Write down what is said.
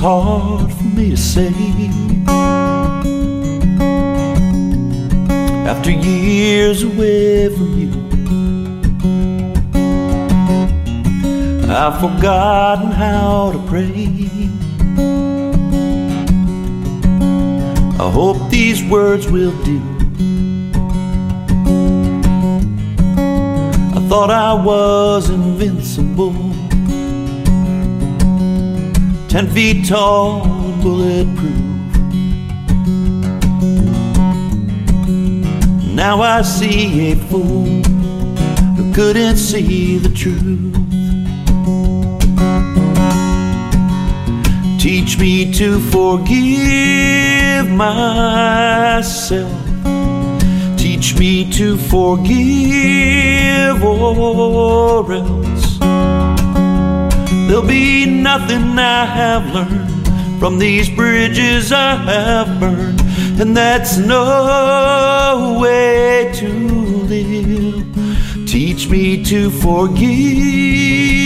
hard for me to say. After years away from you, I've forgotten how to pray. I hope these words will do. I thought I was invincible, 10 feet tall and bulletproof. Now I see a fool who couldn't see the truth. Teach me to forgive myself. Teach me to forgive, or else there'll be nothing I have learned from these bridges I have burned, and that's no way to live. Teach me to forgive.